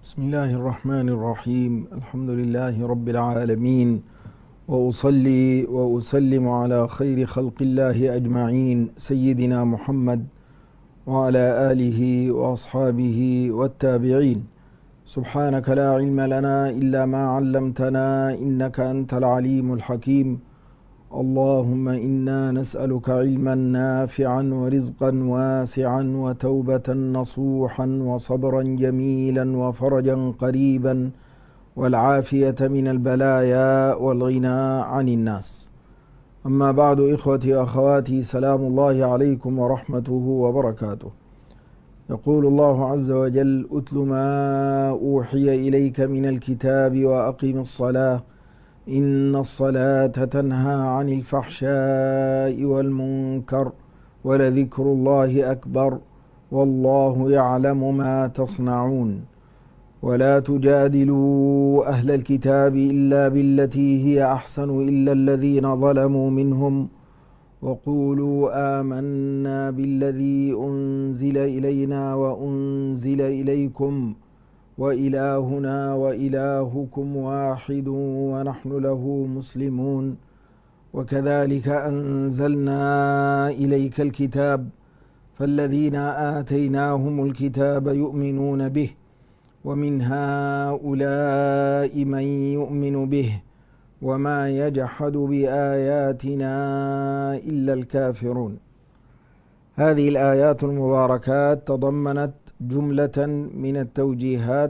بسم الله الرحمن الرحيم. الحمد لله رب العالمين، وأصلي وأسلم على خير خلق الله أجمعين سيدنا محمد وعلى آله وأصحابه والتابعين. سبحانك لا علم لنا إلا ما علمتنا إنك أنت العليم الحكيم. اللهم إنا نسألك علما نافعا ورزقا واسعا وتوبة نصوحا وصبرا جميلا وفرجا قريبا والعافية من البلايا والغنى عن الناس. أما بعد، إخوتي وأخواتي، سلام الله عليكم ورحمته وبركاته. يقول الله عز وجل: أتل ما أوحي إليك من الكتاب وأقم الصلاة إن الصلاة تنهى عن الفحشاء والمنكر ولذكر الله أكبر والله يعلم ما تصنعون. ولا تجادلوا أهل الكتاب إلا بالتي هي أحسن إلا الذين ظلموا منهم وقولوا آمنا بالذي أنزل إلينا وأنزل إليكم وإلهنا وإلهكم واحد ونحن له مسلمون. وكذلك أنزلنا إليك الكتاب فالذين آتيناهم الكتاب يؤمنون به ومن هؤلاء من يؤمن به وما يجحد بآياتنا إلا الكافرون. هذه الآيات المباركات تضمنت جملة من التوجيهات،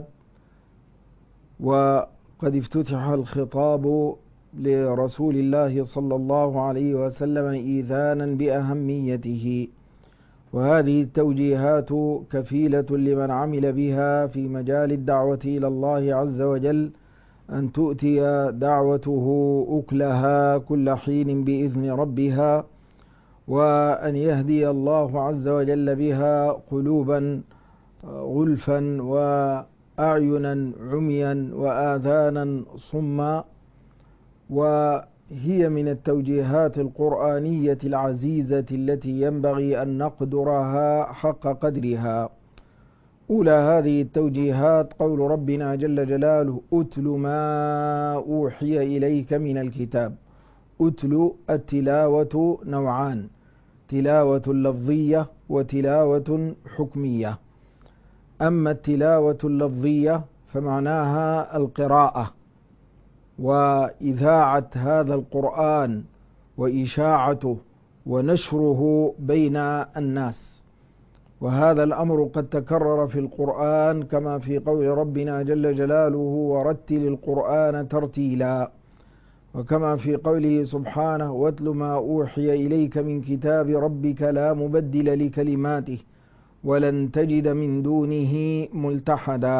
وقد افتتح الخطاب لرسول الله صلى الله عليه وسلم إيذانا بأهميته، وهذه التوجيهات كفيلة لمن عمل بها في مجال الدعوة إلى الله عز وجل أن تؤتي دعوته أكلها كل حين بإذن ربها، وأن يهدي الله عز وجل بها قلوبا غلفا وأعينا عميا وآذانا صما. وهي من التوجيهات القرآنية العزيزة التي ينبغي أن نقدرها حق قدرها. أولى هذه التوجيهات قول ربنا جل جلاله: أتل ما أوحي إليك من الكتاب. أتل التلاوة نوعان: تلاوة لفظية وتلاوة حكمية. أما التلاوة اللفظية فمعناها القراءة وإذاعة هذا القرآن وإشاعته ونشره بين الناس، وهذا الأمر قد تكرر في القرآن كما في قول ربنا جل جلاله: ورتل القرآن ترتيلا، وكما في قوله سبحانه: واتل ما أوحي إليك من كتاب ربك لا مبدل لكلماته ولن تجد من دونه ملتحدا.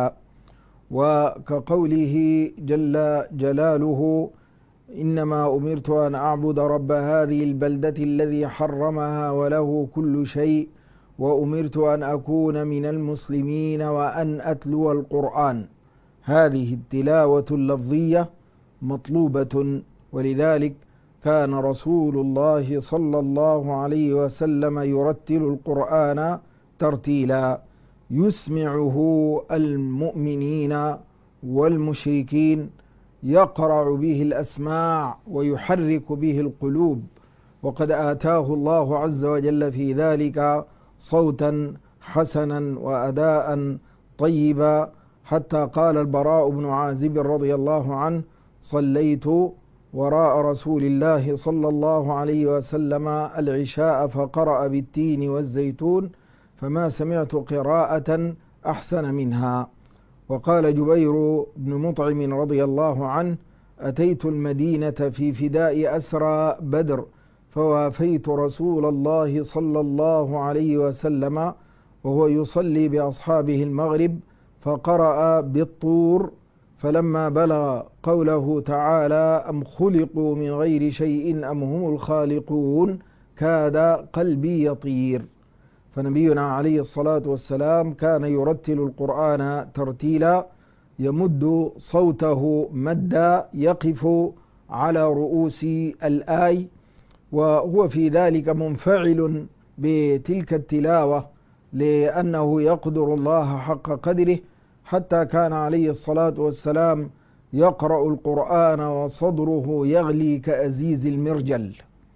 وكقوله جل جلاله: إنما أمرت أن أعبد رب هذه البلدة الذي حرمها وله كل شيء وأمرت أن أكون من المسلمين وأن أتلو القرآن. هذه التلاوة اللفظية مطلوبة، ولذلك كان رسول الله صلى الله عليه وسلم يرتل القرآن ترتيلا، يسمعه المؤمنين والمشركين، يقرع به الأسماع ويحرك به القلوب، وقد آتاه الله عز وجل في ذلك صوتا حسنا وأداء طيبا، حتى قال البراء بن عازب رضي الله عنه: صليت وراء رسول الله صلى الله عليه وسلم العشاء فقرأ بالتين والزيتون فما سمعت قراءة أحسن منها. وقال جبير بن مطعم رضي الله عنه: أتيت المدينة في فداء أسرى بدر فوافيت رسول الله صلى الله عليه وسلم وهو يصلي بأصحابه المغرب فقرأ بالطور، فلما بلغ قوله تعالى: أم خلقوا من غير شيء أم هم الخالقون كاد قلبي يطير. فنبينا عليه الصلاة والسلام كان يرتل القرآن ترتيلا، يمد صوته مدا يقف على رؤوس الآي، وهو في ذلك منفعل بتلك التلاوة لأنه يقدر الله حق قدره، حتى كان عليه الصلاة والسلام يقرأ القرآن وصدره يغلي كأزيز المرجل.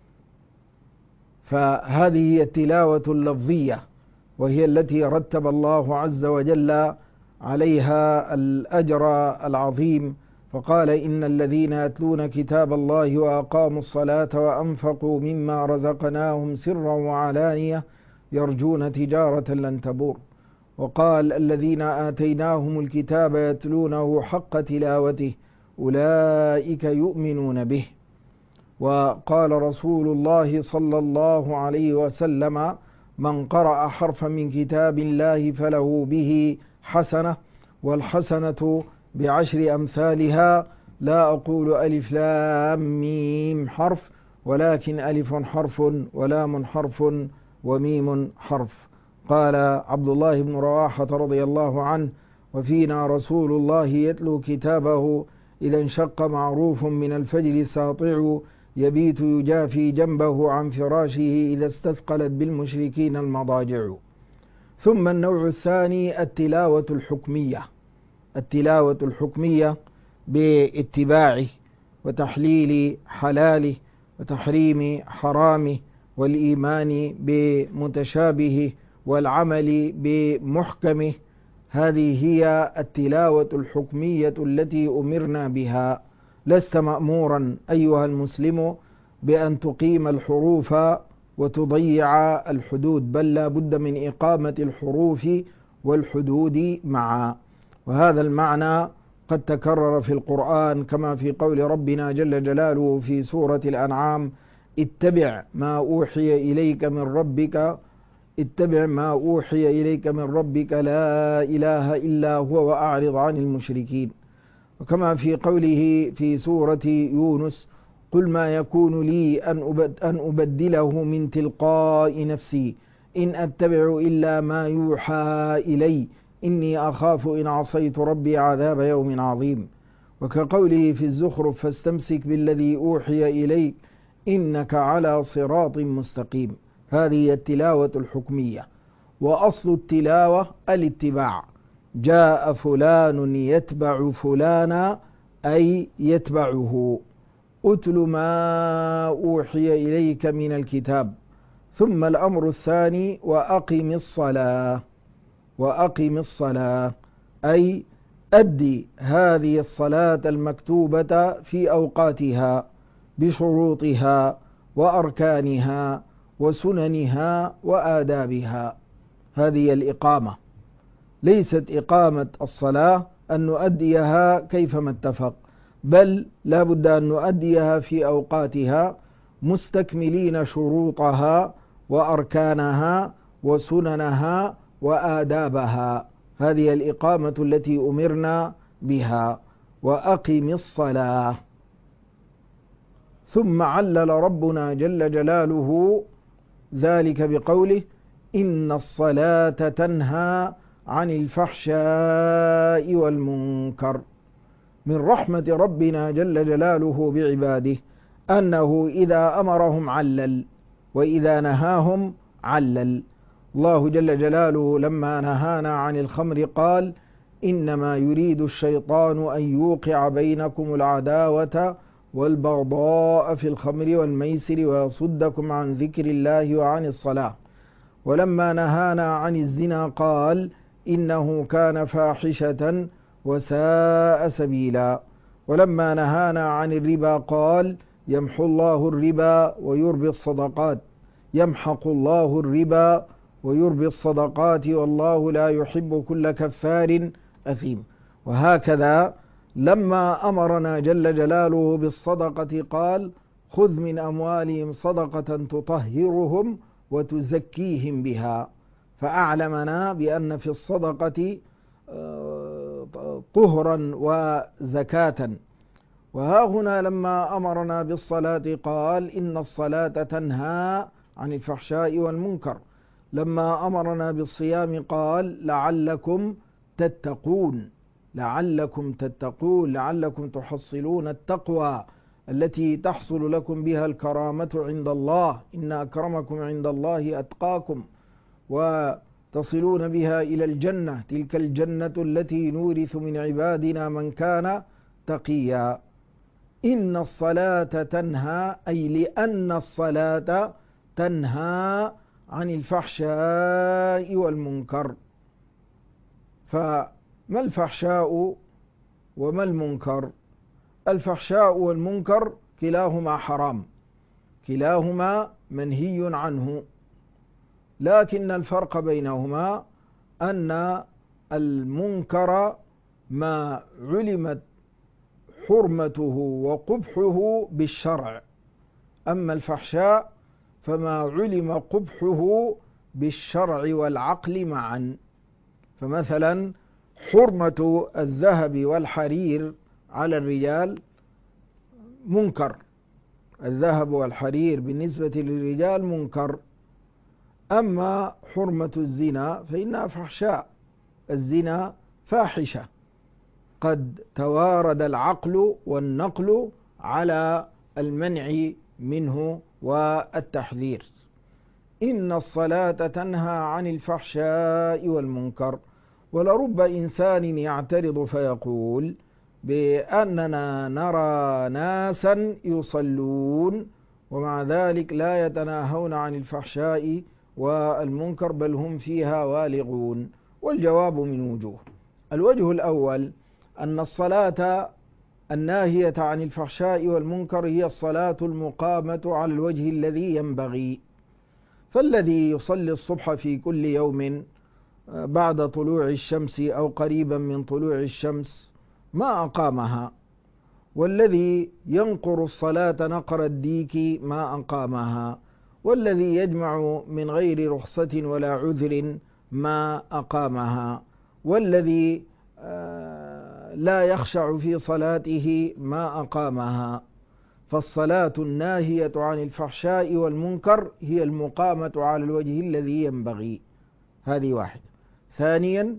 فهذه هي التلاوة اللفظية، وهي التي رتب الله عز وجل عليها الأجر العظيم، فقال إن الذين يتلون كتاب الله وأقاموا الصلاة وأنفقوا مما رزقناهم سرا وعلانية يرجون تجارة لن تبور. وقال الذين آتيناهم الكتاب يتلونه حق تلاوته أولئك يؤمنون به. وقال رسول الله صلى الله عليه وسلم من قرأ حرفا من كتاب الله فله به حسنة، والحسنة بعشر أمثالها، لا أقول ألف لام ميم حرف، ولكن ألف حرف ولام حرف وميم حرف. قال عبد الله بن رواحة رضي الله عنه وفينا رسول الله يتلو كتابه إذا انشق معروف من الفجر ساطع يبيت يجافي جنبه عن فراشه إذا استثقلت بالمشركين المضاجع. ثم النوع الثاني التلاوة الحكمية. التلاوة الحكمية باتباعه وتحليل حلاله وتحريم حرامه والإيمان بمتشابهه والعمل بمحكمه. هذه هي التلاوة الحكمية التي أمرنا بها. لست مأمورا أيها المسلم بأن تقيم الحروف وتضيع الحدود، بل لا بد من إقامة الحروف والحدود معا. وهذا المعنى قد تكرر في القرآن كما في قول ربنا جل جلاله في سورة الأنعام اتبع ما أوحي إليك من ربك، اتبع ما أوحي إليك من ربك لا إله إلا هو وأعرض عن المشركين. وكما في قوله في سورة يونس قل ما يكون لي أن أبدله من تلقاء نفسي إن أتبع إلا ما يوحى إلي إني أخاف إن عصيت ربي عذاب يوم عظيم. وكقوله في الزخرف فاستمسك بالذي أوحي إليك إنك على صراط مستقيم. هذه التلاوة الحكمية. وأصل التلاوة الاتباع. جاء فلان يتبع فلانا أي يتبعه. أتل ما أوحي إليك من الكتاب. ثم الأمر الثاني وأقم الصلاة. وأقم الصلاة أي أدي هذه الصلاة المكتوبة في أوقاتها بشروطها وأركانها وسننها وآدابها. هذه الإقامة. ليست إقامة الصلاة أن نؤديها كيفما اتفق، بل لا بد أن نؤديها في أوقاتها مستكملين شروطها وأركانها وسننها وآدابها. هذه الإقامة التي أمرنا بها. وأقم الصلاة. ثم علل ربنا جل جلاله ذلك بقوله إن الصلاة تنهى عن الفحشاء والمنكر. من رحمة ربنا جل جلاله بعباده أنه إذا أمرهم علل وإذا نهاهم علل. الله جل جلاله لما نهانا عن الخمر قال إنما يريد الشيطان أن يوقع بينكم العداوة والبغضاء في الخمر والميسر ويصدكم عن ذكر الله وعن الصلاة. ولما نهانا عن الزنا قال إنه كان فاحشة وساء سبيلا. ولما نهانا عن الربا قال يمحو الله الربا ويربي الصدقات. يمحق الله الربا ويربي الصدقات والله لا يحب كل كفار أثيم. وهكذا لما أمرنا جل جلاله بالصدقة قال خذ من أموالهم صدقة تطهرهم وتزكيهم بها. فأعلمنا بأن في الصدقة طهرا وزكاة. وها هنا لما أمرنا بالصلاة قال إن الصلاة تنهى عن الفحشاء والمنكر. لما أمرنا بالصيام قال لعلكم تتقون. لعلكم تتقون، لعلكم تحصلون التقوى التي تحصل لكم بها الكرامة عند الله. إن أكرمكم عند الله أتقاكم. تصلون بها إلى الجنة، تلك الجنة التي نورث من عبادنا من كان تقيا. إن الصلاة تنهى، أي لأن الصلاة تنهى عن الفحشاء والمنكر. فما الفحشاء وما المنكر؟ الفحشاء والمنكر كلاهما حرام، كلاهما منهي عنه، لكن الفرق بينهما أن المنكر ما علمت حرمته وقبحه بالشرع، أما الفحشاء فما علم قبحه بالشرع والعقل معا. فمثلا حرمة الذهب والحرير على الرجال منكر، الذهب والحرير بالنسبة للرجال منكر. أما حرمة الزنا فإنها فحشاء، الزنا فاحشة، قد توارد العقل والنقل على المنع منه والتحذير. إن الصلاة تنهى عن الفحشاء والمنكر. ولرب إنسان يعترض فيقول بأننا نرى ناسا يصلون ومع ذلك لا يتناهون عن الفحشاء والمنكر بل هم فيها والغون. والجواب من وجوه: الوجه الأول أن الصلاة الناهية عن الفحشاء والمنكر هي الصلاة المقامة على الوجه الذي ينبغي. فالذي يصلي الصبح في كل يوم بعد طلوع الشمس أو قريبا من طلوع الشمس ما أقامها، والذي ينقر الصلاة نقر الديك ما أقامها، والذي يجمع من غير رخصة ولا عذر ما أقامها، والذي لا يخشع في صلاته ما أقامها. فالصلاة الناهية عن الفحشاء والمنكر هي المقامة على الوجه الذي ينبغي. هذه واحدة. ثانيا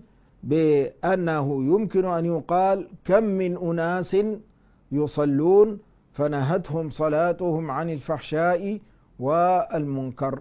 بأنه يمكن أن يقال كم من أناس يصلون فنهتهم صلاتهم عن الفحشاء والمنكر،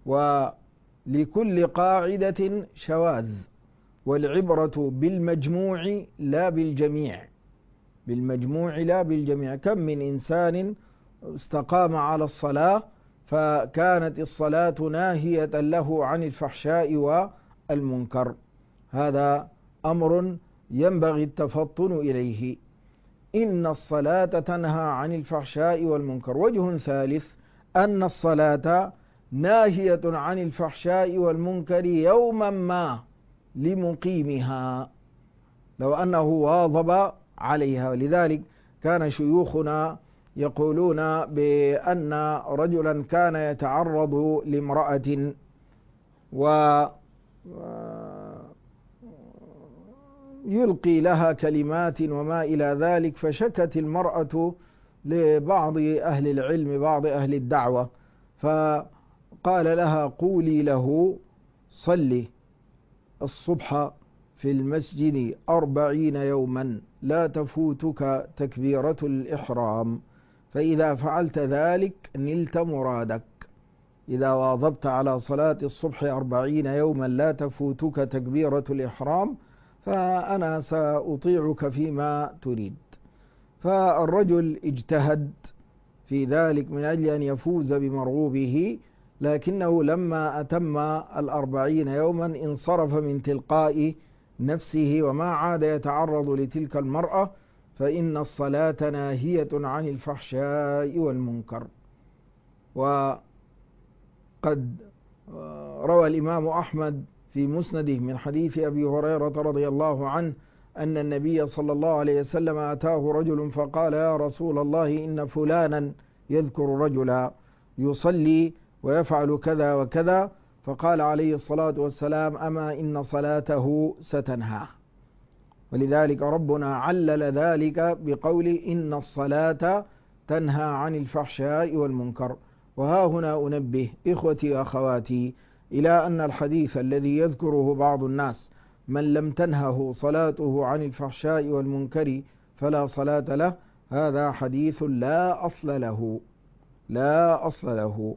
ولكل قاعدة شواذ، والعبرة بالمجموع لا بالجميع، بالمجموع لا بالجميع. كم من إنسان استقام على الصلاة فكانت الصلاة ناهية له عن الفحشاء والمنكر، هذا أمر ينبغي التفطن إليه. إن الصلاة تنهى عن الفحشاء والمنكر. وجه ثالث أن الصلاة ناهية عن الفحشاء والمنكر يوما ما لمقيمها، لو أنه واظب عليها. ولذلك كان شيوخنا يقولون بأن رجلا كان يتعرض لامرأة ويلقي لها كلمات وما إلى ذلك، فشكت المرأة لبعض أهل العلم، بعض أهل الدعوة، فقال لها قولي له صلي الصبح في المسجد 40 يوما لا تفوتك تكبيرة الإحرام، فإذا فعلت ذلك نلت مرادك. إذا واظبت على صلاة الصبح 40 يوما لا تفوتك تكبيرة الإحرام فأنا سأطيعك فيما تريد. فالرجل اجتهد في ذلك من أجل أن يفوز بمرغوبه، لكنه لما أتم 40 يوما انصرف من تلقاء نفسه وما عاد يتعرض لتلك المرأة، فإن الصلاة ناهية عن الفحشاء والمنكر. وقد روى الإمام أحمد في مسنده من حديث أبي هريرة رضي الله عنه أن النبي صلى الله عليه وسلم أتاه رجل فقال يا رسول الله إن فلانا يذكر رجلا يصلي ويفعل كذا وكذا، فقال عليه الصلاة والسلام أما إن صلاته ستنهى. ولذلك ربنا علل ذلك بقول إن الصلاة تنهى عن الفحشاء والمنكر. وها هنا أنبه إخوتي وأخواتي إلى أن الحديث الذي يذكره بعض الناس من لم تنهه صلاته عن الفحشاء والمنكر فلا صلاة له، هذا حديث لا أصل له، لا أصل له.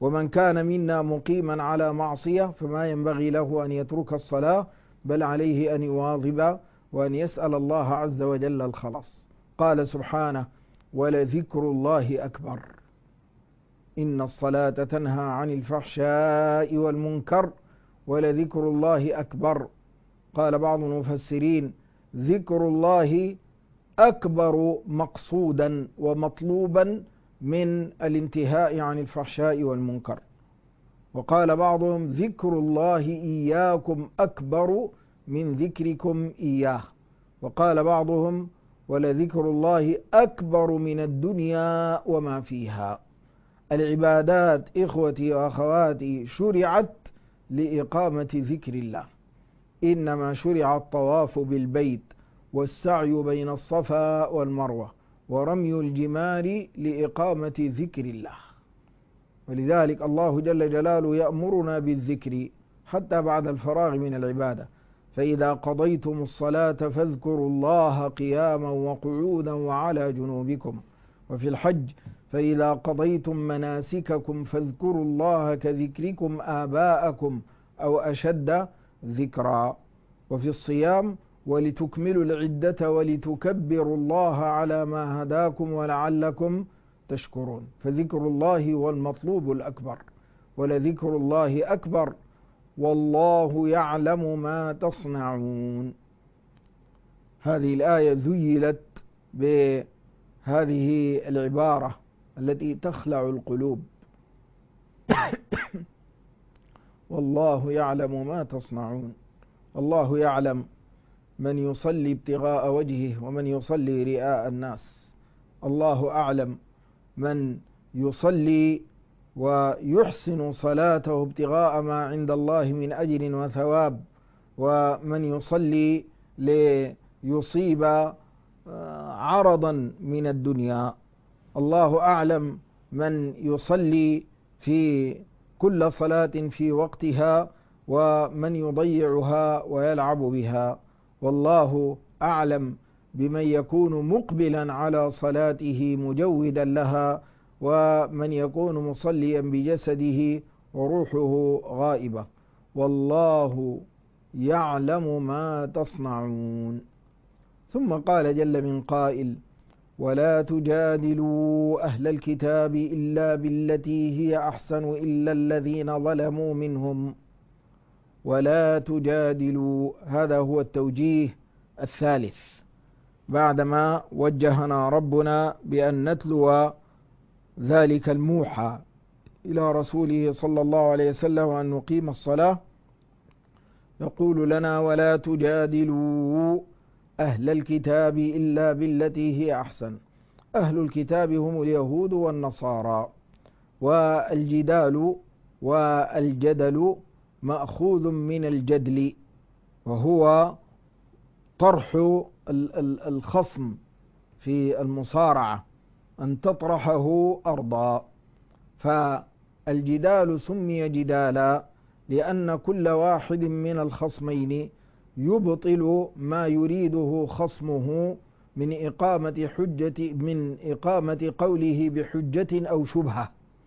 ومن كان منا مقيما على معصية فما ينبغي له أن يترك الصلاة، بل عليه أن يواظب وأن يسأل الله عز وجل الخلاص. قال سبحانه: ولذكر الله أكبر إن الصلاة تنهى عن الفحشاء والمنكر ولذكر الله أكبر. قال بعض المفسرين: ذكر الله أكبر مقصودا ومطلوبا من الانتهاء عن الفحشاء والمنكر. وقال بعضهم: ذكر الله إياكم أكبر من ذكركم إياه. وقال بعضهم: ولذكر الله أكبر من الدنيا وما فيها. العبادات إخوتي وأخواتي شرعت لإقامة ذكر الله، إنما شرع الطواف بالبيت والسعي بين الصفا والمروة ورمي الجمار لإقامة ذكر الله. ولذلك الله جل جلاله يأمرنا بالذكر حتى بعد الفراغ من العبادة: فإذا قضيتم الصلاة فاذكروا الله قياما وقعودا وعلى جنوبكم. وفي الحج: فإذا قضيتم مناسككم فاذكروا الله كذكركم آباءكم أو أشد ذكرا. وفي الصيام: ولتكملوا العدة ولتكبروا الله على ما هداكم ولعلكم تشكرون. فذكر الله هو المطلوب الأكبر، ولذكر الله أكبر والله يعلم ما تصنعون. هذه الآية ذيلت بهذه العبارة التي تخلع القلوب: والله يعلم ما تصنعون. الله يعلم من يصلي ابتغاء وجهه ومن يصلي رئاء الناس. الله أعلم من يصلي ويحسن صلاته ابتغاء ما عند الله من أجر وثواب، ومن يصلي ليصيب عرضا من الدنيا. الله أعلم من يصلي في كل صلاة في وقتها ومن يضيعها ويلعب بها. والله أعلم بمن يكون مقبلا على صلاته مجودا لها، ومن يكون مصليا بجسده وروحه غائبة. والله يعلم ما تصنعون. ثم قال جل من قائل: ولا تجادلوا أهل الكتاب إلا بالتي هي أحسن إلا الذين ظلموا منهم. ولا تجادلوا، هذا هو التوجيه الثالث بعدما وجهنا ربنا بأن نتلو ذلك الموحى إلى رسوله صلى الله عليه وسلم أن نقيم الصلاة. يقول لنا: ولا تجادلوا أهل الكتاب إلا بالتي هي أحسن. أهل الكتاب هم اليهود والنصارى. والجدال والجدل مأخوذ من الجدل، وهو طرح الخصم في المصارعة، أن تطرحه أرضا. فالجدال سمي جدالا لأن كل واحد من الخصمين يبطل ما يريده خصمه من إقامة قوله بحجة أو شبهة،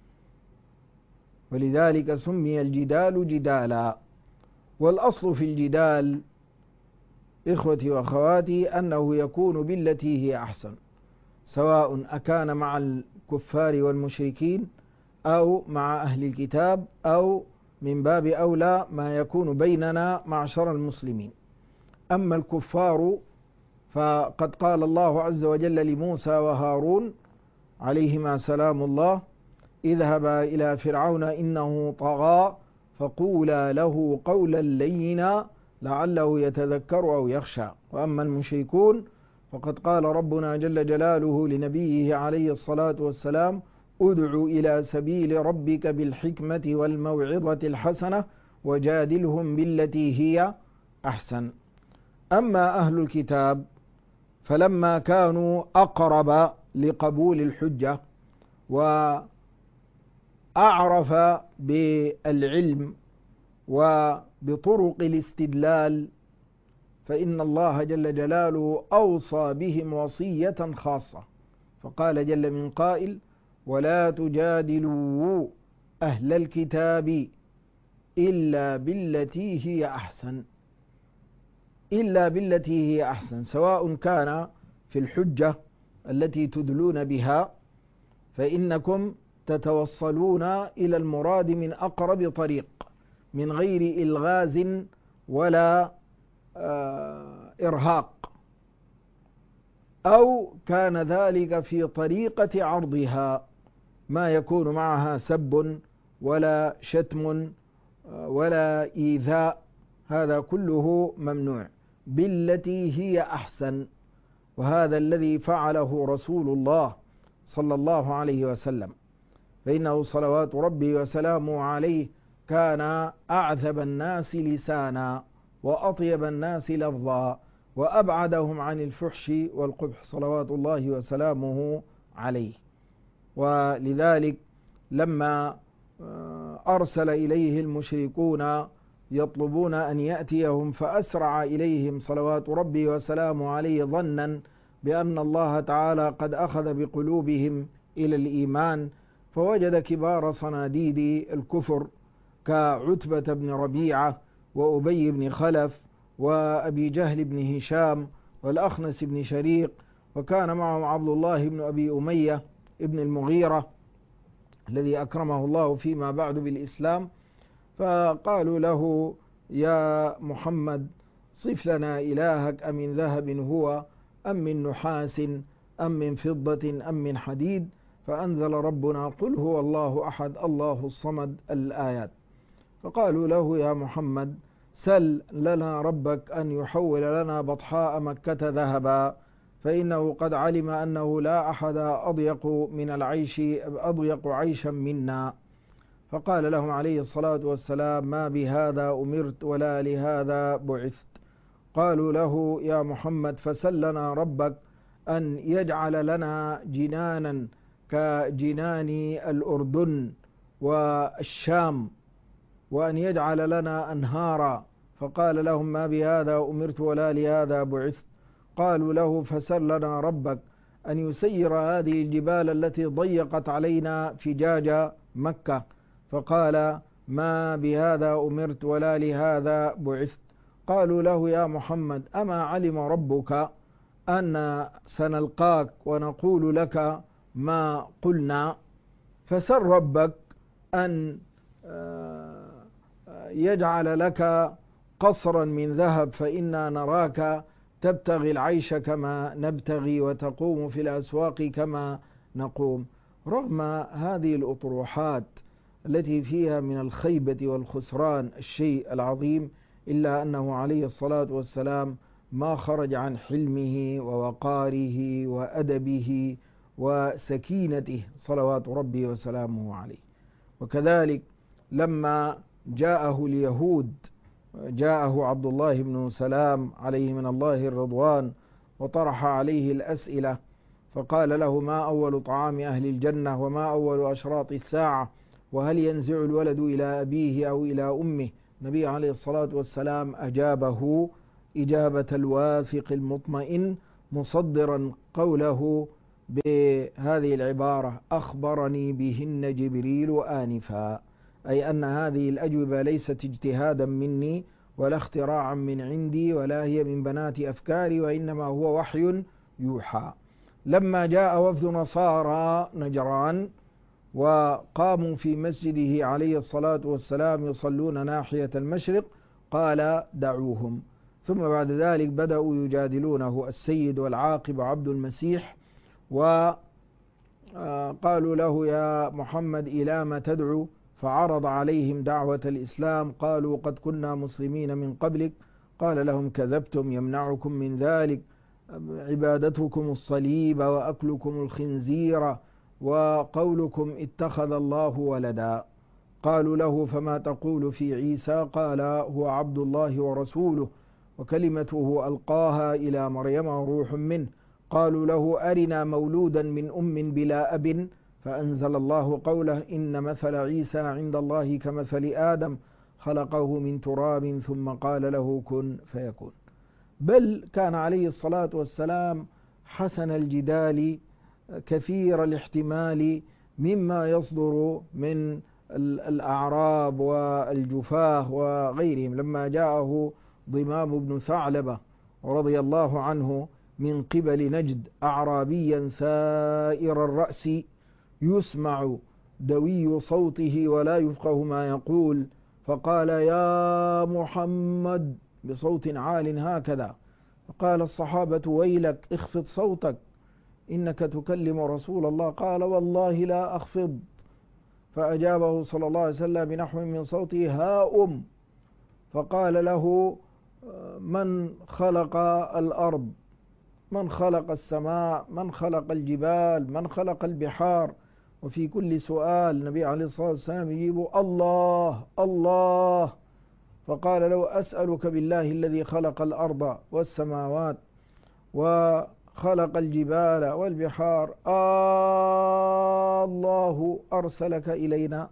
ولذلك سمي الجدال جدالا. والأصل في الجدال إخوتي وأخواتي أنه يكون بالتي هي أحسن، سواء أكان مع الكفار والمشركين أو مع أهل الكتاب، أو من باب أولى ما يكون بيننا معشر المسلمين. أما الكفار فقد قال الله عز وجل لموسى وهارون عليهما سلام الله: اذهبا إلى فرعون إنه طغى فقولا له قولا لينا لعله يتذكر أو يخشى. وأما المشركون فقد قال ربنا جل جلاله لنبيه عليه الصلاة والسلام: ادع إلى سبيل ربك بالحكمة والموعظة الحسنة وجادلهم بالتي هي أحسن. أما أهل الكتاب فلما كانوا أقرب لقبول الحجة وأعرف بالعلم وبطرق الاستدلال، فإن الله جل جلاله أوصى بهم وصية خاصة، فقال جل من قائل: ولا تجادلوا أهل الكتاب إلا بالتي هي أحسن، إلا بالتي هي أحسن، سواء كان في الحجة التي تدلون بها، فإنكم تتوصلون إلى المراد من أقرب طريق من غير إلغاز ولا إرهاق، أو كان ذلك في طريقة عرضها ما يكون معها سب ولا شتم ولا إيذاء، هذا كله ممنوع، بالتي هي أحسن. وهذا الذي فعله رسول الله صلى الله عليه وسلم، فإنه صلوات ربي وسلامه عليه كان أعذب الناس لسانا وأطيب الناس لفظا وأبعدهم عن الفحش والقبح صلوات الله وسلامه عليه. ولذلك لما أرسل إليه المشركون يطلبون أن يأتيهم فأسرع إليهم صلوات ربي وسلامه عليه ظنا بأن الله تعالى قد أخذ بقلوبهم إلى الإيمان، فوجد كبار صناديد الكفر كعتبة بن ربيعة وأبي بن خلف وأبي جهل بن هشام والأخنس بن شريق، وكان معهم عبد الله بن أبي أمية ابن المغيرة الذي أكرمه الله فيما بعد بالإسلام، فقالوا له يا محمد صف لنا إلهك أمن ذهب هو أم من نحاس أم من فضة أم من حديد، فأنزل ربنا قل هو الله أحد الله الصمد الآيات. فقالوا له يا محمد سل لنا ربك أن يحول لنا بطحاء مكة ذهبا، فإنه قد علم أنه لا أحد أضيق عيشا منا. فقال لهم عليه الصلاة والسلام ما بهذا أمرت ولا لهذا بعثت. قالوا له يا محمد فسل لنا ربك أن يجعل لنا جنانا كجنان الأردن والشام وأن يجعل لنا أنهارا، فقال لهم ما بهذا أمرت ولا لهذا بعثت. قالوا له فسل لنا ربك أن يسير هذه الجبال التي ضيقت علينا فجاج مكة، فقال ما بهذا أمرت ولا لهذا بعثت. قالوا له يا محمد أما علم ربك أن سنلقاك ونقول لك ما قلنا، فسل ربك أن يجعل لك قصرا من ذهب فإنا نراك تبتغي العيش كما نبتغي وتقوم في الأسواق كما نقوم. رغم هذه الأطروحات التي فيها من الخيبة والخسران الشيء العظيم، إلا أنه عليه الصلاة والسلام ما خرج عن حلمه ووقاره وأدبه وسكينته صلوات ربي وسلامه عليه. وكذلك لما جاءه اليهود، جاءه عبد الله بن سلام عليه من الله الرضوان وطرح عليه الأسئلة، فقال له ما أول طعام أهل الجنة وما أول أشراط الساعة وهل ينزع الولد إلى أبيه أو إلى أمه؟ النبي عليه الصلاة والسلام أجابه إجابة الواثق المطمئن مصدرا قوله بهذه العبارة أخبرني بهن جبريل آنفا، أي أن هذه الأجوبة ليست اجتهادا مني ولا اختراعا من عندي ولا هي من بنات أفكاري، وإنما هو وحي يوحى. لما جاء وفد نصارى نجران وقاموا في مسجده عليه الصلاة والسلام يصلون ناحية المشرق قال دعوهم، ثم بعد ذلك بدأوا يجادلونه السيد والعاقب عبد المسيح، وقالوا له يا محمد إلى ما تدعو؟ فعرض عليهم دعوة الإسلام، قالوا قد كنا مسلمين من قبلك، قال لهم كذبتم، يمنعكم من ذلك عبادتكم الصليب وأكلكم الخنزير وقولكم اتخذ الله ولدا. قالوا له فما تقول في عيسى؟ قال هو عبد الله ورسوله وكلمته ألقاها إلى مريم وروح منه. قالوا له أرنا مولودا من أم بلا أب، فأنزل الله قوله إن مثل عيسى عند الله كمثل آدم خلقه من تراب ثم قال له كن فيكون. بل كان عليه الصلاة والسلام حسن الجدال كثير الاحتمال مما يصدر من الأعراب والجفاه وغيرهم، لما جاءه ضمام بن ثعلبة رضي الله عنه من قبل نجد أعرابيا سائر الرأس يسمع دوي صوته ولا يفقه ما يقول، فقال: يا محمد، بصوت عال هكذا. فقال الصحابة: ويلك، اخفض صوتك، إنك تكلم رسول الله. قال: والله لا أخفض. فأجابه صلى الله عليه وسلم بنحو من صوته: ها فقال له: من خلق الأرض، من خلق السماء، من خلق الجبال، من خلق البحار؟ وفي كل سؤال النبي عليه الصلاة والسلام يجيب: الله الله. فقال له: أسألك بالله الذي خلق الأرض والسماوات وخلق الجبال والبحار، الله أرسلك إلينا؟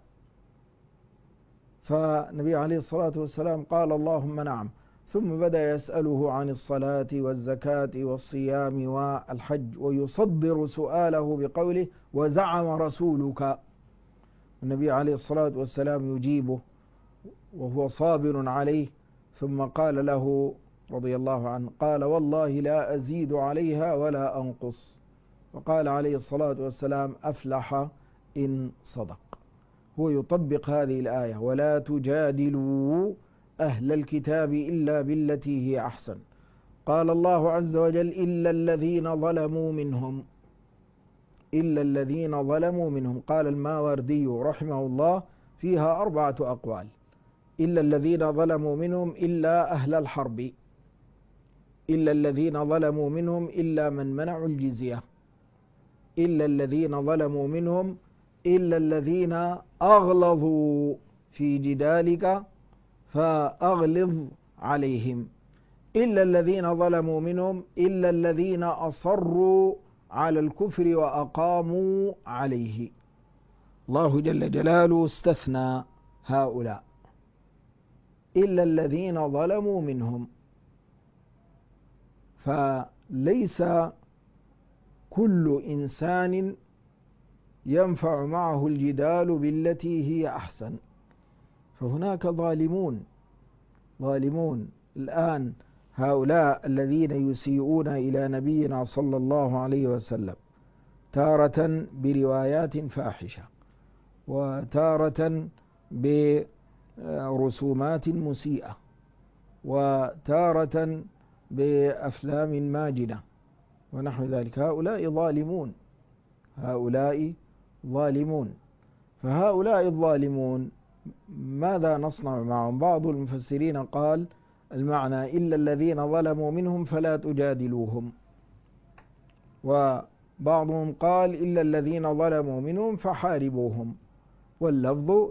فالنبي عليه الصلاة والسلام قال: اللهم نعم. ثم بدأ يسأله عن الصلاة والزكاة والصيام والحج، ويصدر سؤاله بقوله: وزعم رسولك. النبي عليه الصلاة والسلام يجيبه وهو صابر عليه، ثم قال له رضي الله عنه، قال: والله لا أزيد عليها ولا أنقص. وقال عليه الصلاة والسلام: أفلح إن صدق. هو يطبق هذه الآية: ولا تجادلوا أهل الكتاب إلا بالتي هي أحسن. قال الله عز وجل: إلا الذين ظلموا منهم، إلا الذين ظلموا منهم. قال الماوردي رحمه الله: فيها 4 أقوال: إلا الذين ظلموا منهم إلا أهل الحرب، إلا الذين ظلموا منهم إلا من منعوا الجزية، إلا الذين ظلموا منهم إلا الذين أغلظوا في جدالك فأغلظ عليهم، إلا الذين ظلموا منهم إلا الذين أصروا على الكفر وأقاموا عليه. الله جل جلاله استثنى هؤلاء: إلا الذين ظلموا منهم. فليس كل إنسان ينفع معه الجدال بالتي هي أحسن، فهناك ظالمون الآن. هؤلاء الذين يسيئون إلى نبينا صلى الله عليه وسلم تارة بروايات فاحشة، وتارة برسومات مسيئة، وتارة بأفلام ماجنة ونحو ذلك. هؤلاء ظالمون. فهؤلاء الظالمون ماذا نصنع معهم؟ بعض المفسرين قال المعنى: إلا الذين ظلموا منهم فلا تجادلوهم. وبعضهم قال: إلا الذين ظلموا منهم فحاربوهم. واللفظ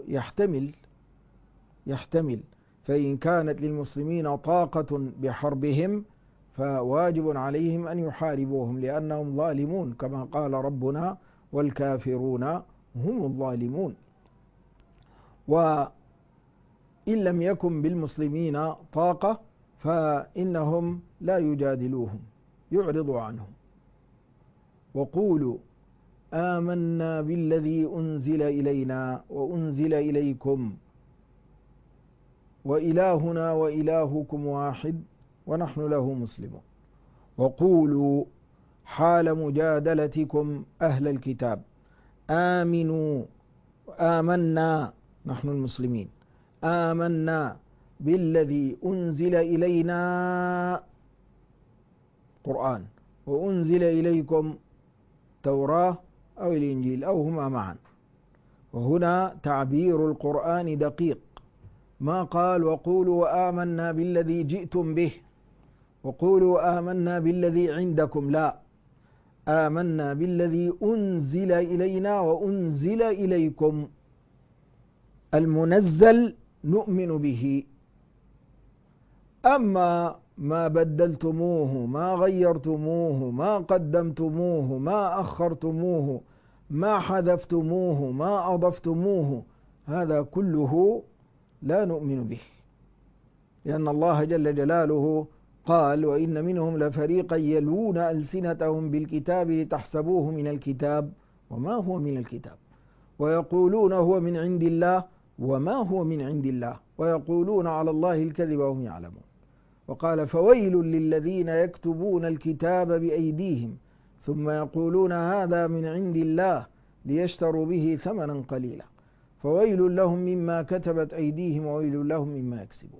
يحتمل، فإن كانت للمسلمين طاقة بحربهم فواجب عليهم أن يحاربوهم، لأنهم ظالمون، كما قال ربنا: والكافرون هم الظالمون. وإن لم يكن بالمسلمين طاقة فإنهم لا يجادلوهم، يعرضوا عنهم. وقولوا آمنا بالذي أنزل إلينا وأنزل إليكم وإلهنا وإلهكم واحد ونحن له مسلمون. وقولوا حال مجادلتكم أهل الكتاب آمنا، نحن المسلمين، آمنا بالذي أنزل إلينا قرآن وأنزل إليكم توراة أو الإنجيل أو هما معا. وهنا تعبير القرآن دقيق، ما قال: وقولوا آمنا بالذي جئتم به، وقولوا آمنا بالذي عندكم، لا، آمنا بالذي أنزل إلينا وأنزل إليكم. المنزل نؤمن به، أما ما بدلتموه، ما غيرتموه، ما قدمتموه، ما أخرتموه، ما حذفتموه، ما أضفتموه، هذا كله لا نؤمن به، لأن الله جل جلاله قال: وإن منهم لفريقا يلوون ألسنتهم بالكتاب لتحسبوه من الكتاب وما هو من الكتاب ويقولون هو من عند الله وما هو من عند الله، ويقولون على الله الكذب وهم يعلمون. وقال فويل للذين يكتبون الكتاب بأيديهم ثم يقولون هذا من عند الله ليشتروا به ثمنا قليلا فويل لهم مما كتبت أيديهم وويل لهم مما يكسبون.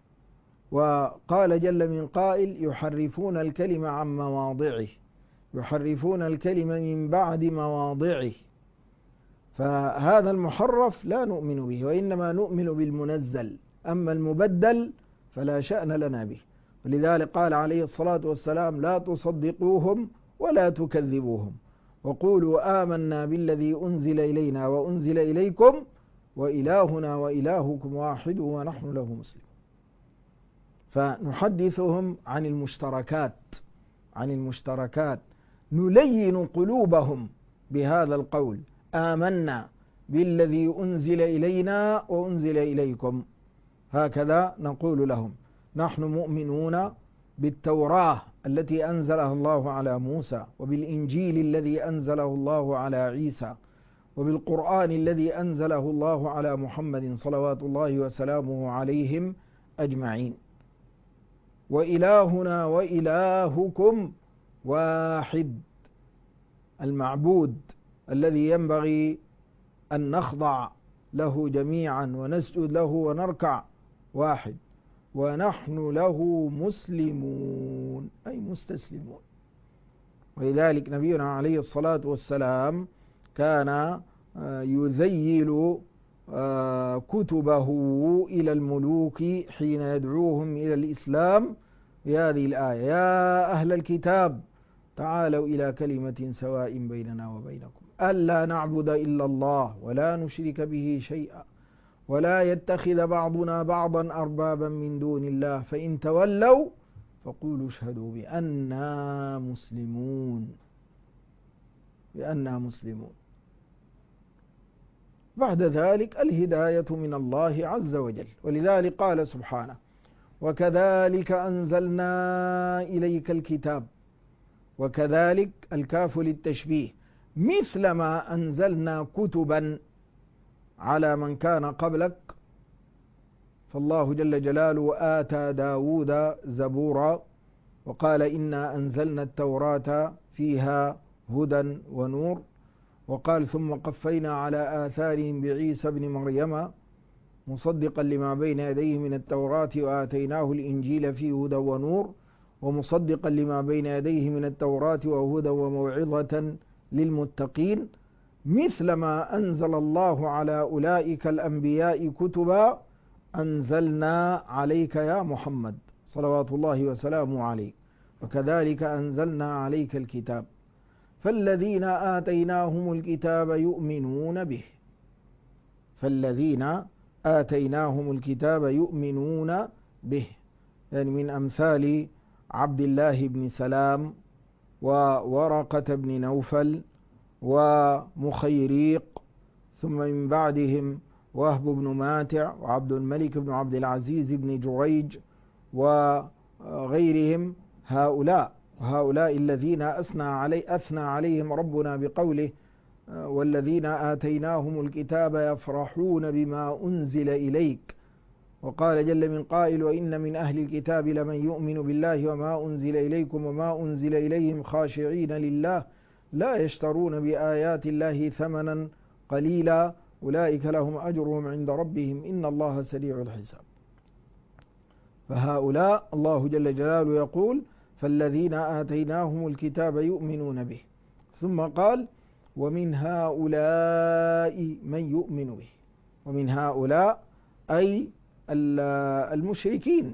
وقال جل من قائل يحرفون الكلم عن مواضعه، يحرفون الكلم من بعد مواضعه. فهذا المحرف لا نؤمن به، وإنما نؤمن بالمنزل، أما المبدل فلا شأن لنا به. ولذلك قال عليه الصلاة والسلام لا تصدقوهم ولا تكذبوهم وقولوا آمنا بالذي أنزل إلينا وأنزل إليكم وإلهنا وإلهكم واحد ونحن له مسلمون. فنحدثهم عن المشتركات نلين قلوبهم بهذا القول آمنا بالذي أنزل إلينا وأنزل إليكم. هكذا نقول لهم نحن مؤمنون بالتوراة التي أنزلها الله على موسى، وبالإنجيل الذي أنزله الله على عيسى، وبالقرآن الذي أنزله الله على محمد صلوات الله وسلامه عليهم أجمعين. وإلهنا وإلهكم واحد، المعبود الذي ينبغي أن نخضع له جميعا ونسجد له ونركع واحد، ونحن له مسلمون أي مستسلمون. ولذلك نبينا عليه الصلاة والسلام كان يذيل كتبه إلى الملوك حين يدعوهم إلى الإسلام بهذه الآية يا أهل الكتاب تعالوا إلى كلمة سواء بيننا وبينكم ألا نعبد إلا الله ولا نشرك به شيئا ولا يتخذ بعضنا بعضا أربابا من دون الله فإن تولوا فقولوا اشهدوا بأننا مسلمون. بعد ذلك الهداية من الله عز وجل. ولذلك قال سبحانه وكذلك أنزلنا إليك الكتاب، وكذلك الكاف للتشبيه، مثل ما أنزلنا كتبا على من كان قبلك. فالله جل جلاله آتى داود زبورا وقال إنا أنزلنا التوراة فيها هدى ونور، وقال ثم قفينا على آثارهم بعيسى بن مريم مصدقا لما بين يديه من التوراة وآتيناه الإنجيل فيه هدى ونور ومصدقا لما بين يديه من التوراة وهدى وموعظة للمتقين، مثل ما أنزل الله على أولئك الأنبياء كتبا أنزلنا عليك يا محمد صلوات الله وسلامه عليه، وكذلك أنزلنا عليك الكتاب فالذين آتيناهم الكتاب يؤمنون به. يعني من أمثال عبد الله بن سلام وورقة بن نوفل ومخيريق، ثم من بعدهم وهب بن ماتع وعبد الملك بن عبد العزيز بن جريج وغيرهم. هؤلاء الذين أثنى عليهم ربنا بقوله والذين آتيناهم الكتاب يفرحون بما أنزل إليك. وقال جل من قائل وإن من أهل الكتاب لمن يؤمن بالله وما أنزل إليكم وما أنزل إليهم خاشعين لله لا يشترون بآيات الله ثمنا قليلا أولئك لهم أجرهم عند ربهم إن الله سريع الحساب. فهؤلاء الله جل جلاله يقول فالذين آتيناهم الكتاب يؤمنون به، ثم قال ومن هؤلاء من يؤمن به. ومن هؤلاء أي المشركين.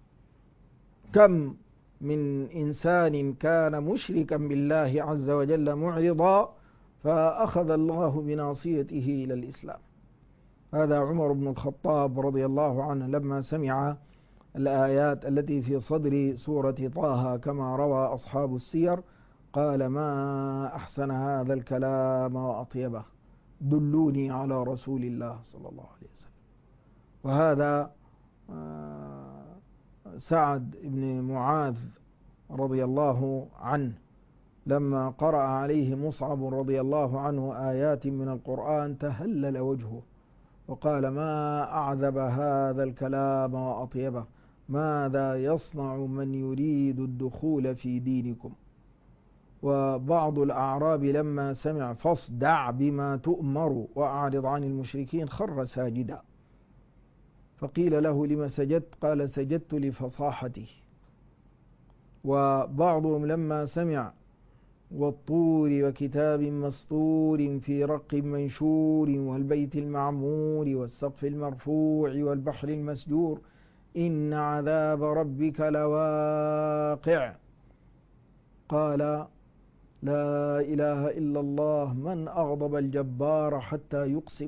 كم من إنسان كان مشركا بالله عز وجل معرضا فأخذ الله بناصيته إلى الإسلام. هذا عمر بن الخطاب رضي الله عنه لما سمع الآيات التي في صدر سورة طه كما روى أصحاب السير قال ما أحسن هذا الكلام وأطيبه دلوني على رسول الله صلى الله عليه وسلم. وهذا سعد بن معاذ رضي الله عنه لما قرأ عليه مصعب رضي الله عنه آيات من القرآن تهلل وجهه وقال: ما أعذب هذا الكلام وأطيبه، ماذا يصنع من يريد الدخول في دينكم. وبعض الأعراب لما سمع فاصدع بما تؤمر وأعرض عن المشركين خر ساجدا، فقيل له: لما سجدت؟ قال: سجدت لفصاحته. وبعضهم لما سمع والطور وكتاب مسطور في رق منشور والبيت المعمور والسقف المرفوع والبحر المسجور إن عذاب ربك لواقع، قال: لا إله إلا الله، من أغضب الجبار حتى يقسم.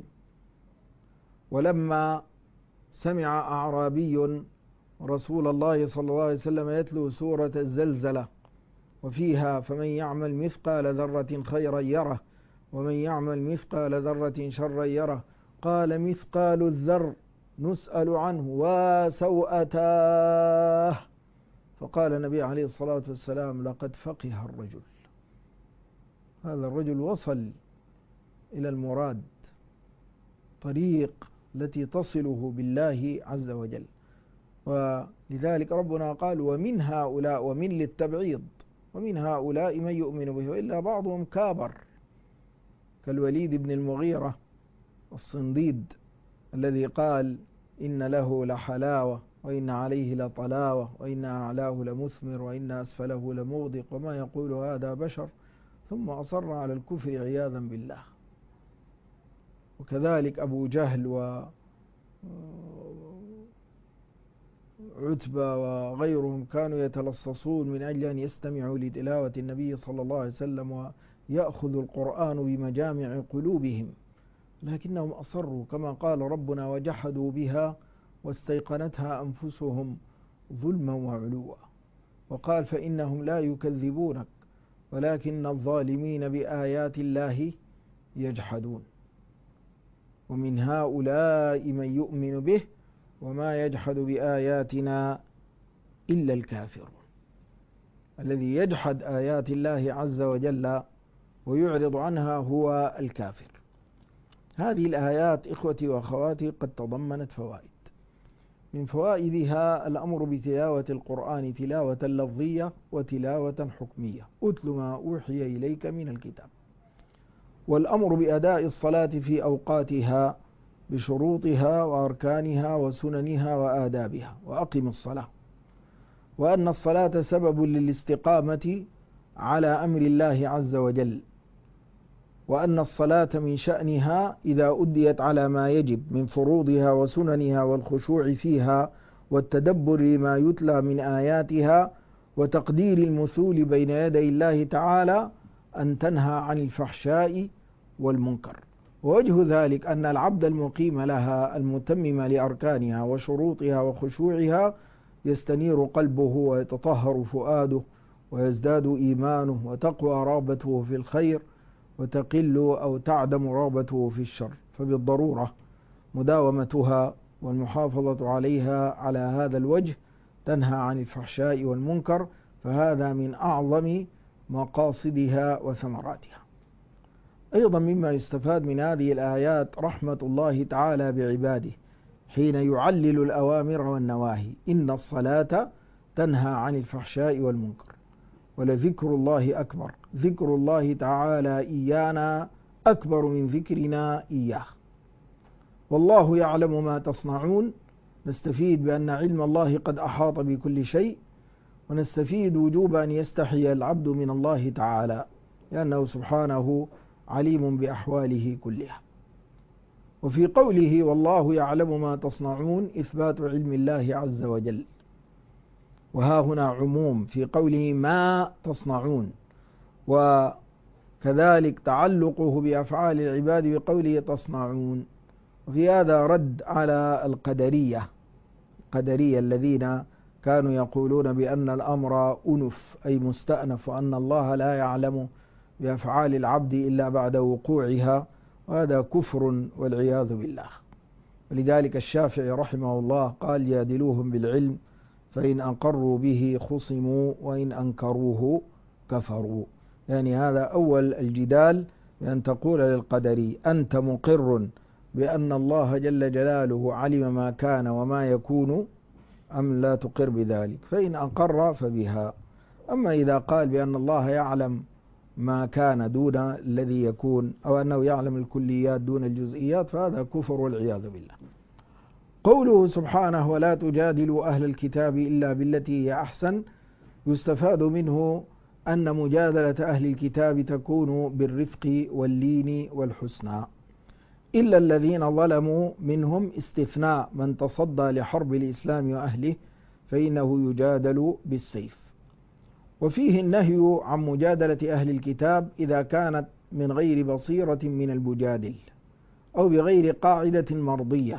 ولما سمع أعرابي رسول الله صلى الله عليه وسلم يتلو سورة الزلزلة وفيها: فمن يعمل مثقال ذرة خيرا يره ومن يعمل مثقال ذرة شرا يره، قال: مثقال الذر نسأل عنه وسوءتاه. فقال النبي عليه الصلاة والسلام: لقد فقه الرجل، هذا الرجل وصل إلى المراد، طريق التي تصله بالله عز وجل. ولذلك ربنا قال: ومن هؤلاء، ومن للتبعيض، ومن هؤلاء من يؤمن به وإلا بعضهم كابر، كالوليد بن المغيرة الصنديد الذي قال: إن له لحلاوة وإن عليه لطلاوة وإن أعلاه لمثمر وإن أسفله لمغدق وما يقول هذا بشر، ثم أصر على الكفر عياذا بالله. وكذلك أبو جهل وعتبة وغيرهم كانوا يتلصصون من أجل أن يستمعوا لتلاوة النبي صلى الله عليه وسلم ويأخذ القرآن بمجامع قلوبهم، لكنهم أصروا كما قال ربنا: وجحدوا بها واستيقنتها أنفسهم ظلما وعلوا. وقال: فإنهم لا يكذبونك ولكن الظالمين بآيات الله يجحدون. ومن هؤلاء من يؤمن به وما يجحد بآياتنا إلا الكافرون. الذي يجحد آيات الله عز وجل ويعرض عنها هو الكافر. هذه الآيات إخوتي وأخواتي قد تضمنت فوائد، من فوائدها الأمر بتلاوة القرآن تلاوة لفظية وتلاوة حكمية: أتل ما أوحي إليك من الكتاب. والأمر بأداء الصلاة في أوقاتها بشروطها وأركانها وسننها وآدابها، وأقم الصلاة. وأن الصلاة سبب للاستقامة على أمر الله عز وجل، وأن الصلاة من شأنها إذا أديت على ما يجب من فروضها وسننها والخشوع فيها والتدبر لما يتلى من آياتها وتقدير المثول بين يدي الله تعالى، أن تنهى عن الفحشاء والمنكر. ووجه ذلك أن العبد المقيم لها المتمم لأركانها وشروطها وخشوعها يستنير قلبه ويتطهر فؤاده ويزداد إيمانه وتقوى رغبته في الخير وتقل أو تعدم رغبته في الشر. فبالضرورة مداومتها والمحافظة عليها على هذا الوجه تنهى عن الفحشاء والمنكر، فهذا من أعظم مقاصدها وثمراتها. أيضا مما يستفاد من هذه الآيات رحمة الله تعالى بعباده حين يعلل الأوامر والنواهي: إن الصلاة تنهى عن الفحشاء والمنكر ولذكر الله أكبر، ذكر الله تعالى إيانا أكبر من ذكرنا إياه. والله يعلم ما تصنعون. نستفيد بأن علم الله قد أحاط بكل شيء، ونستفيد وجوب أن يستحي العبد من الله تعالى لأنه سبحانه عليم بأحواله كلها. وفي قوله والله يعلم ما تصنعون إثبات علم الله عز وجل، وها هنا عموم في قوله ما تصنعون، وكذلك تعلقه بأفعال العباد بقوله تصنعون. وفي هذا رد على القدرية الذين كانوا يقولون بأن الأمر أنف أي مستأنف، وأن الله لا يعلم بأفعال العبد إلا بعد وقوعها، وهذا كفر والعياذ بالله. ولذلك الشافعي رحمه الله قال: جادلوهم بالعلم فإن أقروا به خصموا وإن أنكروه كفروا. يعني هذا أول الجدال، بأن تقول للقدري أنت مقر بأن الله جل جلاله علم ما كان وما يكون أم لا تقر بذلك؟ فإن أقر فبها. أما إذا قال بأن الله يعلم ما كان دون الذي يكون، أو أنه يعلم الكليات دون الجزئيات، فهذا كفر والعياذ بالله. قوله سبحانه ولا تجادلوا أهل الكتاب إلا بالتي هي أحسن، يستفاد منه أن مجادلة أهل الكتاب تكون بالرفق واللين والحسنى، إلا الذين ظلموا منهم، استثناء من تصدى لحرب الإسلام وأهله فإنه يجادل بالسيف. وفيه النهي عن مجادلة أهل الكتاب إذا كانت من غير بصيرة من المجادل أو بغير قاعدة مرضية،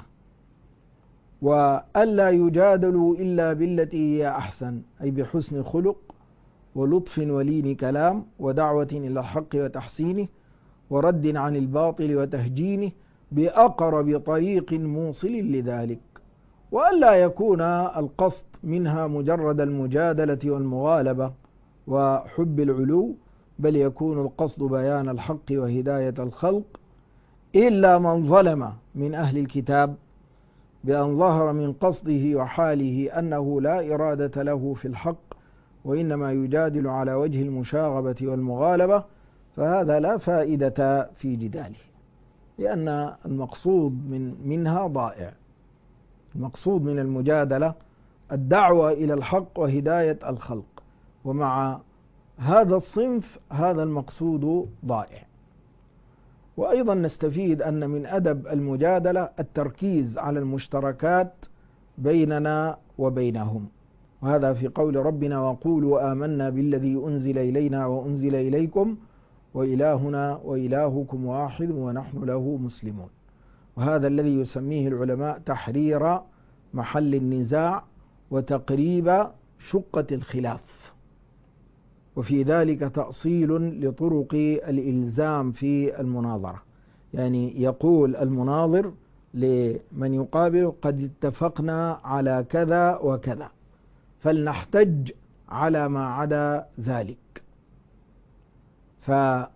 وألا يجادلوا إلا بالتي هي أحسن، أي بحسن خلق ولطف ولين كلام ودعوة إلى الحق وتحسينه ورد عن الباطل وتهجينه بأقرب طريق موصل لذلك، وألا يكون القصد منها مجرد المجادلة والمغالبة وحب العلو، بل يكون القصد بيان الحق وهداية الخلق، إلا من ظلم من أهل الكتاب بأن ظهر من قصده وحاله أنه لا إرادة له في الحق وإنما يجادل على وجه المشاغبة والمغالبة، فهذا لا فائدة في جداله، لأن المقصود منها ضائع. المقصود من المجادلة الدعوة إلى الحق وهداية الخلق، ومع هذا الصنف هذا المقصود ضائع. وأيضا نستفيد أن من أدب المجادلة التركيز على المشتركات بيننا وبينهم، وهذا في قول ربنا وقولوا آمنا بالذي أنزل إلينا وأنزل إليكم وإلهنا وإلهكم واحد ونحن له مسلمون. وهذا الذي يسميه العلماء تحرير محل النزاع وتقريب شقة الخلاف، وفي ذلك تأصيل لطرق الإلزام في المناظرة. يعني يقول المناظر لمن يقابل قد اتفقنا على كذا وكذا فلنحتج على ما عدا ذلك. ففي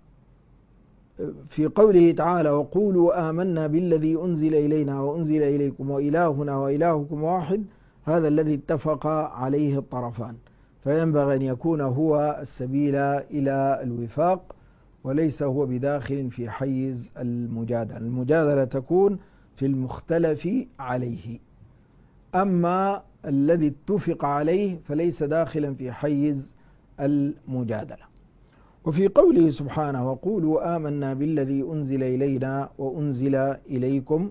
قوله تعالى وقولوا آمنا بالذي أنزل إلينا وأنزل إليكم وإلهنا وإلهكم واحد، هذا الذي اتفق عليه الطرفان، فينبغي أن يكون هو السبيل إلى الوفاق وليس هو بداخل في حيز المجادلة. المجادلة تكون في المختلف عليه، أما الذي اتفق عليه فليس داخلا في حيز المجادلة. وفي قوله سبحانه وقولوا آمنا بالذي أنزل إلينا وأنزل إليكم،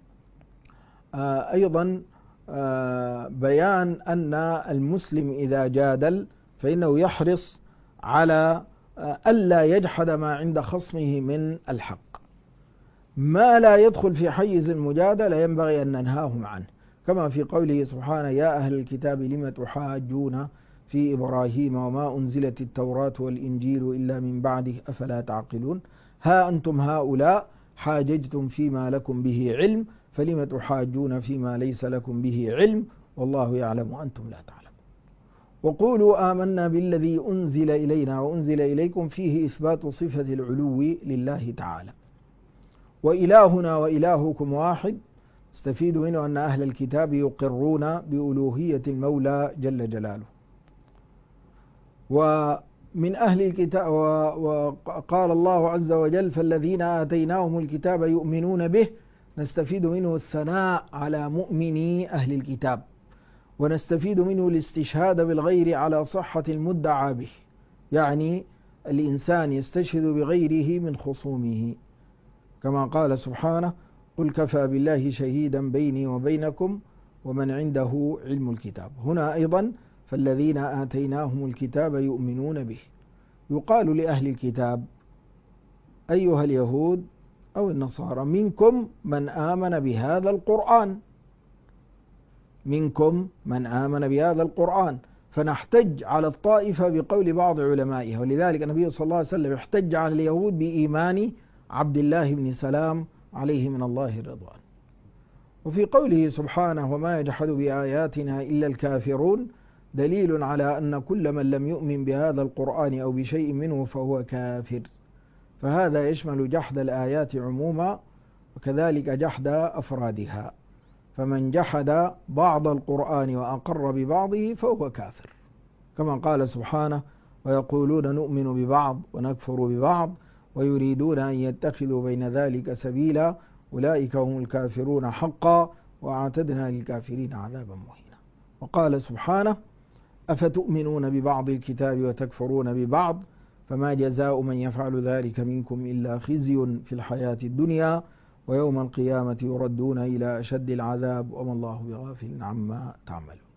أيضا بيان أن المسلم إذا جادل فإنه يحرص على ألا يجحد ما عند خصمه من الحق. ما لا يدخل في حيز المجادلة ينبغي أن ننهاهم عنه، كما في قوله سبحانه يا أهل الكتاب لم تحاجون في إبراهيم وما أنزلت التوراة والإنجيل إلا من بعده أفلا تعقلون، ها أنتم هؤلاء حاججتم فيما لكم به علم فلم تحاجون فيما ليس لكم به علم والله يعلم وأنتم لا تعلمون. وقولوا آمنا بالذي أنزل إلينا وأنزل إليكم فيه إثبات صفة العلو لله تعالى. وإلهنا وإلهكم واحد، استفيد منه أن أهل الكتاب يقرون بألوهية المولى جل جلاله. ومن أهل الكتاب وقال الله عز وجل فالذين آتيناهم الكتاب يؤمنون به، نستفيد منه الثناء على مؤمني أهل الكتاب، ونستفيد منه الاستشهاد بالغير على صحة المدعى به، يعني الإنسان يستشهد بغيره من خصومه، كما قال سبحانه قل كفى بالله شهيدا بيني وبينكم ومن عنده علم الكتاب. هنا أيضا فالذين آتيناهم الكتاب يؤمنون به، يقال لأهل الكتاب أيها اليهود أو النصارى منكم من آمن بهذا القرآن، منكم من آمن بهذا القرآن، فنحتج على الطائفة بقول بعض علمائها، ولذلك النبي صلى الله عليه وسلم احتج على اليهود بإيمان عبد الله بن سلام عليه من الله الرضوان. وفي قوله سبحانه وما يجحد بآياتنا إلا الكافرون، دليل على أن كل من لم يؤمن بهذا القرآن أو بشيء منه فهو كافر. فهذا يشمل جحد الآيات عموما وكذلك جحد أفرادها. فمن جحد بعض القرآن وأقر ببعضه فهو كافر، كما قال سبحانه: ويقولون نؤمن ببعض ونكفر ببعض ويريدون أن يتخذوا بين ذلك سبيلا أولئك هم الكافرون حقا وأعتدنا للكافرين عذابا مهينا. وقال سبحانه: أفتؤمنون ببعض الكتاب وتكفرون ببعض فما جزاء من يفعل ذلك منكم إلا خزي في الحياة الدنيا ويوم القيامة يردون إلى أشد العذاب وما الله بغافل عما تعملون.